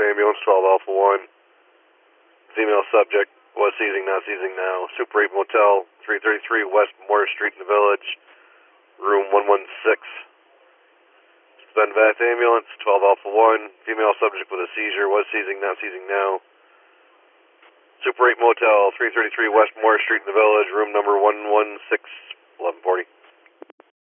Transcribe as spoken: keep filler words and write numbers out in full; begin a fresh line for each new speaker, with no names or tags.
ambulance, twelve Alpha one. Female subject was seizing, not seizing now. Super eight Motel, three thirty-three West Moore Street in the Village, room one one six. Suspend V A T ambulance, twelve Alpha one. Female subject with a seizure, was seizing, not seizing now. Super eight Motel, three thirty-three West Moore Street in the Village, room number one one six, eleven forty.